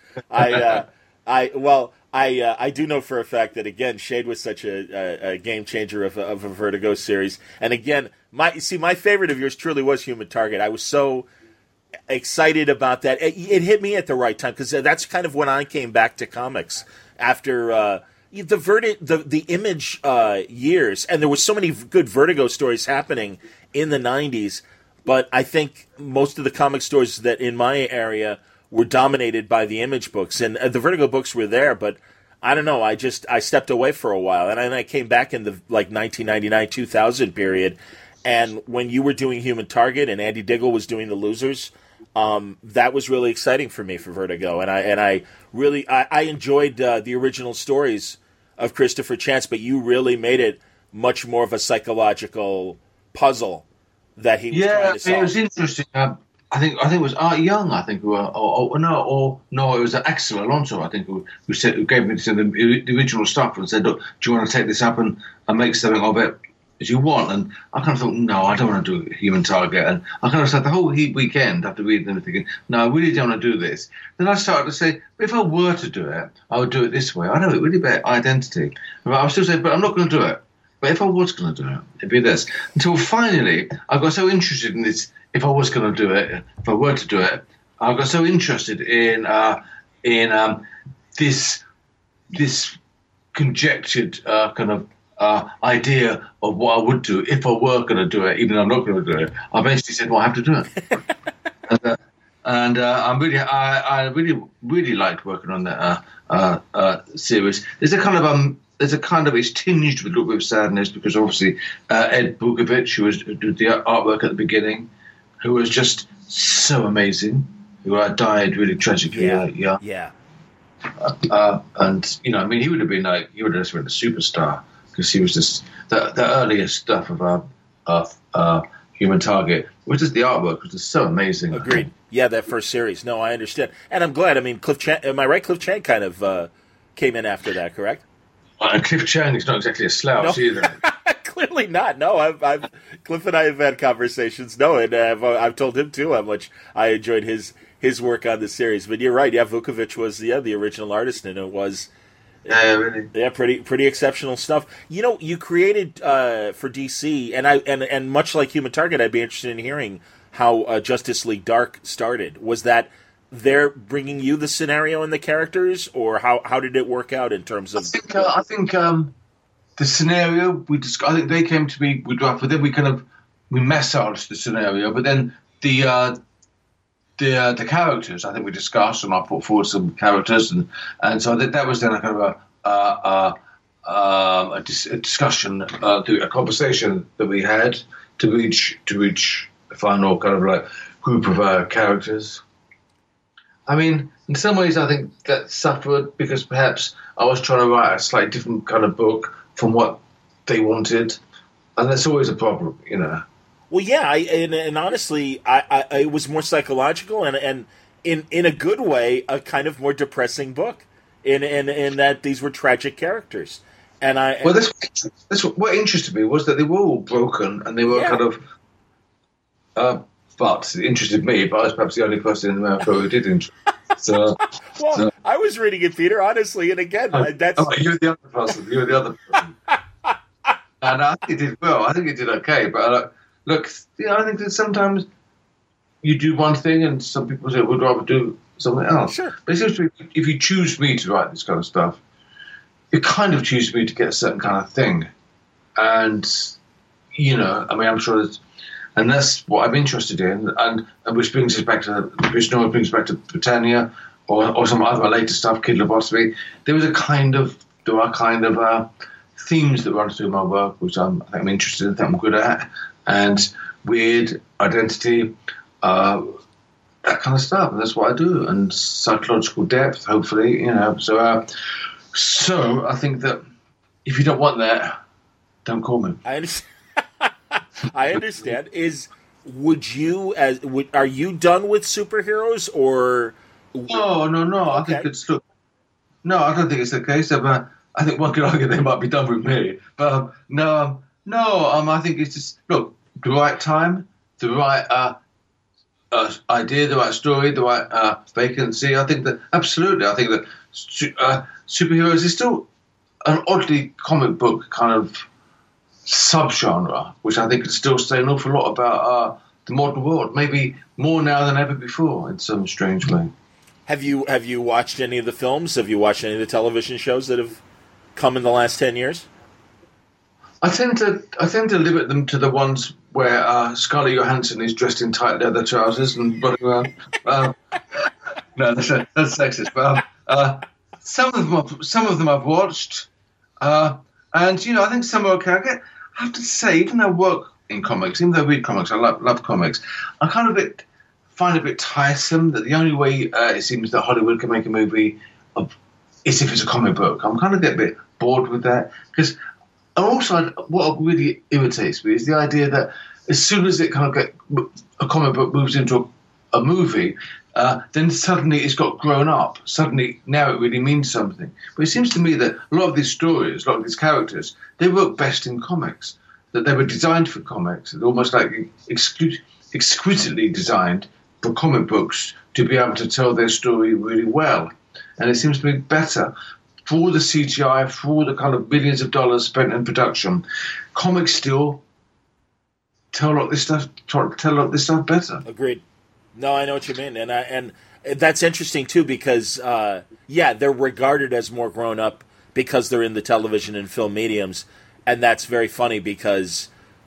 I do know for a fact that, again, Shade was such a game changer of a Vertigo series. And again, my favorite of yours truly was Human Target. I was so excited about that. It hit me at the right time because that's kind of when I came back to comics after the Image years. And there was so many good Vertigo stories happening in the 90s. But I think most of the comic stores that in my area were dominated by the Image books, and the Vertigo books were there, but I don't know. I stepped away for a while, and then I came back in the 1999-2000 period. And when you were doing Human Target and Andy Diggle was doing The Losers, that was really exciting for me for Vertigo, and I really enjoyed the original stories of Christopher Chance, but you really made it much more of a psychological puzzle that he was trying to solve. It was interesting. I think it was Art Young. I think no, it was Axel Alonso. I think who gave me the original stuff and said, "Look, do you want to take this up and make something of it as you want?" And I kind of thought, no, I don't want to do Human Target. And I kind of said the whole weekend after reading them, thinking, no, I really don't want to do this. Then I started to say, if I were to do it, I would do it this way. I know it really about identity, but I was still saying, but I'm not going to do it. But if I was going to do it, it'd be this. Until finally, I got so interested in this. If I was going to do it, if I were to do it, I got so interested in this conjectured kind of idea of what I would do if I were going to do it, even though I'm not going to do it. I basically said, "Well, I have to do it." I really liked working on that series. There's a kind of it's tinged with a little bit of sadness because obviously Ed Bukovic, who did the artwork at the beginning, who was just so amazing, who died really tragically. Yeah. And I mean, he would have just been a superstar because he was just the earliest stuff of Human Target, which is the artwork was just so amazing. Agreed. Yeah, that first series. No, I understand, and I'm glad. I mean, Cliff Chiang. Am I right? Cliff Chiang kind of came in after that, correct? And Cliff Chiang is not exactly a slouch either. Clearly not. No, I've Cliff and I have had conversations. No, and I've told him too how much I enjoyed his work on the series. But you're right. Yeah, Vukovic was the original artist, and it was pretty exceptional stuff. You created for DC, and much like Human Target, I'd be interested in hearing how Justice League Dark started. Was that they're bringing you the scenario and the characters, or how did it work out in terms of? I think the scenario I think they came to me with draft, but then we massaged the scenario, but then the characters I think we discussed, and I put forward some characters, and so that was then a kind of a discussion, a conversation that we had to reach a final kind of like group of characters. I mean, in some ways, I think that suffered because perhaps I was trying to write a slightly different kind of book from what they wanted, and that's always a problem, Well, yeah, and honestly, I it was more psychological and in a good way, a kind of more depressing book, in that these were tragic characters, that's what interested me was that they were all broken and they were kind of. But it interested me, but I was perhaps the only person in America who didn't. So, I was reading it, Peter, honestly, and again, that's... you're the other person. And I think it did well. I think it did okay. But look, I think that sometimes you do one thing and some people say, would rather do something else. Sure. But it seems to me, if you choose me to write this kind of stuff, you kind of choose me to get a certain kind of thing. And, I mean, I'm sure that... And that's what I'm interested in, and which brings us back to Britannia, or some other later stuff, Kid Lobotomy. There are kind of themes that run through my work, which I think I'm interested in, that I'm good at, and weird identity, that kind of stuff. And that's what I do, and psychological depth, hopefully, So I think that if you don't want that, don't call me. I understand. I understand. Are you done with superheroes, or? No. Okay. I think I don't think it's the case. I think one could argue they might be done with me, but no. I think it's just the right time, the right idea, the right story, the right vacancy. I think that absolutely. I think that superheroes is still an oddly comic book kind of subgenre, which I think can still say an awful lot about the modern world, maybe more now than ever before in some strange way. Have you watched any of the films? Have you watched any of the television shows that have come in the last 10 years? I tend to limit them to the ones where Scarlett Johansson is dressed in tight leather trousers and running around. No, that's sexist. But some of them I've watched, and I think some are okay. I have to say, even though I work in comics, even though I read comics, I love comics. I kind of find it a bit tiresome that the only way it seems that Hollywood can make a movie is if it's a comic book. I'm kind of get a bit bored with that because. And also, what really irritates me is the idea that as soon as it kind of a comic book moves into a movie, then suddenly it's got grown up. Suddenly now it really means something. But it seems to me that a lot of these stories, a lot of these characters, they work best in comics. That they were designed for comics. They're almost like exquisitely designed for comic books to be able to tell their story really well. And it seems to me better for all the CGI, for all the kind of billions of dollars spent in production. Comics still tell a lot of this stuff better. Agreed. No, I know what you mean, and that's interesting too because they're regarded as more grown up because they're in the television and film mediums, and that's very funny because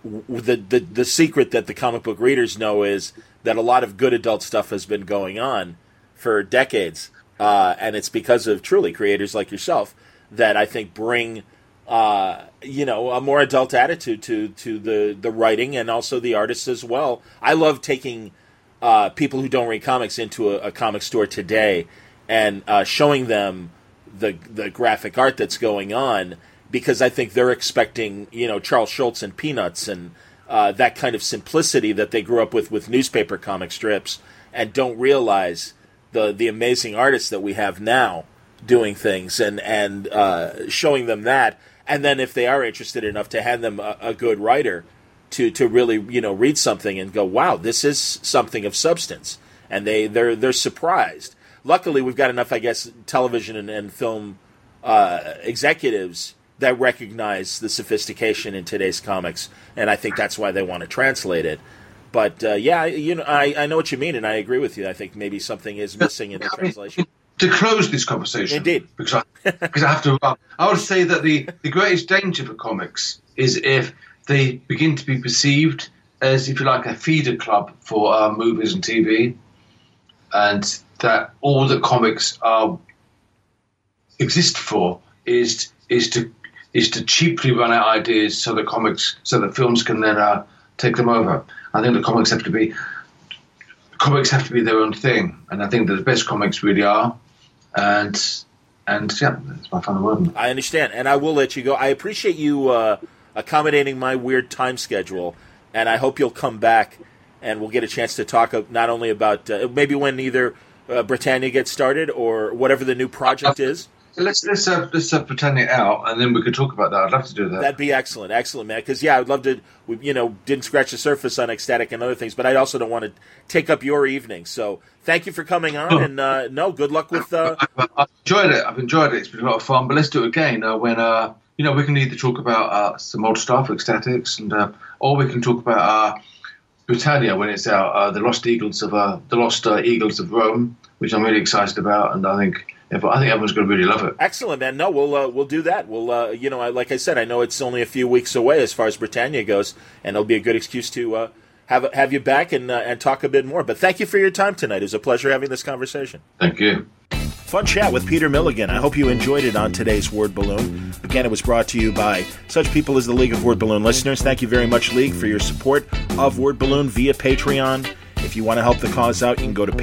the secret that the comic book readers know is that a lot of good adult stuff has been going on for decades, and it's because of truly creators like yourself that I think bring a more adult attitude to the writing and also the artists as well. I love taking people who don't read comics into a comic store today and showing them the graphic art that's going on because I think they're expecting, Charles Schultz and Peanuts and that kind of simplicity that they grew up with newspaper comic strips and don't realize the amazing artists that we have now doing things and showing them that. And then if they are interested enough to hand them a good writer to really, read something and go, wow, this is something of substance. And they're surprised. Luckily, we've got enough, I guess, television and film executives that recognize the sophistication in today's comics. And I think that's why they want to translate it. But, I know what you mean, and I agree with you. I think maybe something is missing in the translation. To close this conversation, indeed, because I have to. I would say that the greatest danger for comics is if they begin to be perceived as, if you like, a feeder club for movies and TV, and that all that comics exist for is to cheaply run out ideas so that films can then take them over. I think the comics have to be their own thing, and I think that the best comics really are. And yeah, that's my final word. I understand, and I will let you go. I appreciate you accommodating my weird time schedule, and I hope you'll come back and we'll get a chance to talk not only about maybe when either Britannia gets started or whatever the new project is. Let's Britannia out, and then we could talk about that. I'd love to do that. That'd be excellent, man. Because I'd love to. We, didn't scratch the surface on Ecstatic and other things, but I also don't want to take up your evening. So thank you for coming on, and good luck with. I've enjoyed it. It's been a lot of fun. But let's do it again when we can either talk about some old stuff, Ecstatics, and or we can talk about Britannia when it's out, the Lost Eagles of Rome, which I'm really excited about, and I think everyone's going to really love it. Excellent, man. No, we'll do that. We'll, like I said, I know it's only a few weeks away as far as Britannia goes, and it'll be a good excuse to have you back and talk a bit more. But thank you for your time tonight. It was a pleasure having this conversation. Thank you. Fun chat with Peter Milligan. I hope you enjoyed it on today's Word Balloon. Again, it was brought to you by such people as the League of Word Balloon listeners. Thank you very much, League, for your support of Word Balloon via Patreon. If you want to help the cause out, you can go to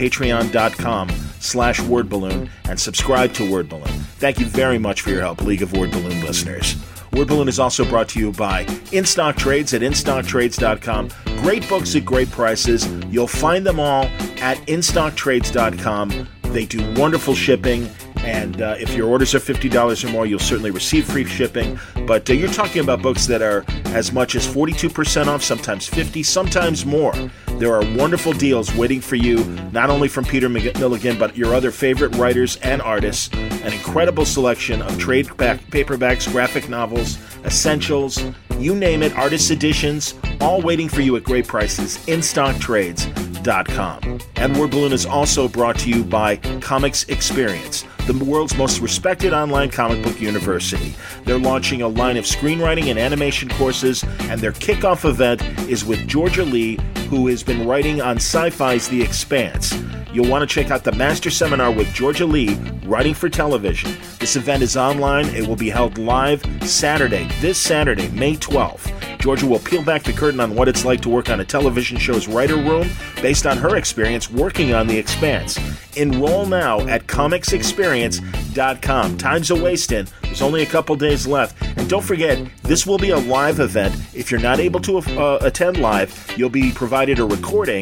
patreon.com/wordballoon and subscribe to Word Balloon. Thank you very much for your help, League of Word Balloon listeners. Word Balloon is also brought to you by InStock Trades at InStockTrades.com. Great books at great prices. You'll find them all at InStockTrades.com. They do wonderful shipping, and if your orders are $50 or more, you'll certainly receive free shipping. But you're talking about books that are as much as 42% off, sometimes 50%, sometimes more. There are wonderful deals waiting for you, not only from Peter Milligan, but your other favorite writers and artists. An incredible selection of trade paperbacks, graphic novels, essentials, you name it, artist editions, all waiting for you at great prices. InStockTrades.com. And Word Balloon is also brought to you by Comics Experience, the world's most respected online comic book university. They're launching a line of screenwriting and animation courses, and their kickoff event is with Georgia Lee, who has been writing on Sci-Fi's The Expanse. You'll want to check out the Master Seminar with Georgia Lee, Writing for Television. This event is online. It will be held live this Saturday, May 12th. Georgia will peel back the curtain on what it's like to work on a television show's writer room based on her experience working on The Expanse. Enroll now at comicsexperience.com. Time's a-wasting. There's only a couple days left. And don't forget, this will be a live event. If you're not able to attend live, you'll be provided a recording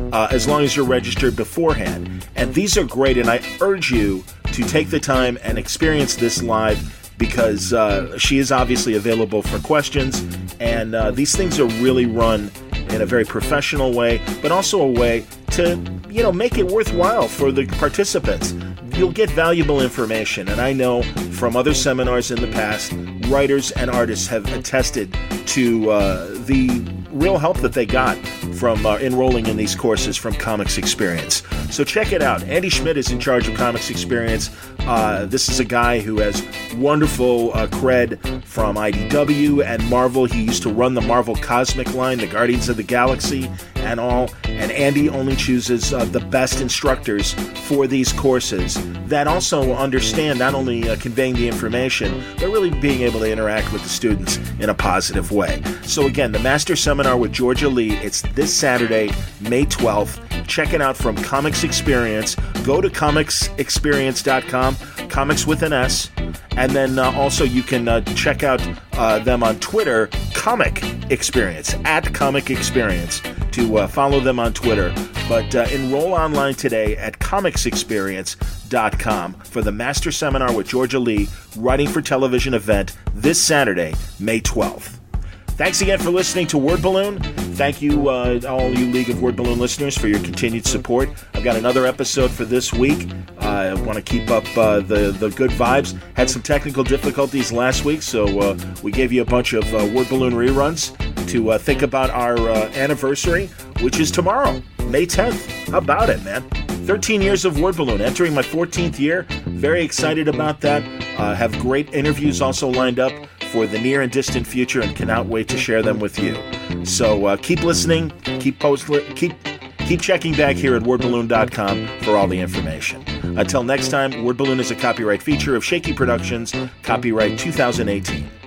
as long as you're registered beforehand. And these are great, and I urge you to take the time and experience this live, because she is obviously available for questions, and these things are really run in a very professional way, but also a way to, make it worthwhile for the participants. You'll get valuable information, and I know from other seminars in the past, writers and artists have attested to the real help that they got from enrolling in these courses from Comics Experience. So check it out. Andy Schmidt is in charge of Comics Experience. This is a guy who has wonderful cred from IDW and Marvel. He used to run the Marvel Cosmic line, the Guardians of the Galaxy and all. And Andy only chooses the best instructors for these courses that also understand not only conveying the information, but really being able to interact with the students in a positive way. So again, the Master Seminar with Georgia Lee, it's this Saturday, May 12th. Check it out from Comics Experience. Go to comicsexperience.com, comics with an S, and then also you can check out them on Twitter, Comic Experience, at Comic Experience, to follow them on Twitter. But enroll online today at comicsexperience.com for the Master Seminar with Georgia Lee, Writing for Television event this Saturday, May 12th. Thanks again for listening to Word Balloon. Thank you, all you League of Word Balloon listeners, for your continued support. I've got another episode for this week. I want to keep up the good vibes. Had some technical difficulties last week, so we gave you a bunch of Word Balloon reruns to think about our anniversary, which is tomorrow, May 10th. How about it, man? 13 years of Word Balloon, entering my 14th year. Very excited about that. Have great interviews also lined up for the near and distant future, and cannot wait to share them with you. So keep listening, keep checking back here at wordballoon.com for all the information. Until next time, Word Balloon is a copyright feature of Shaky Productions, copyright 2018.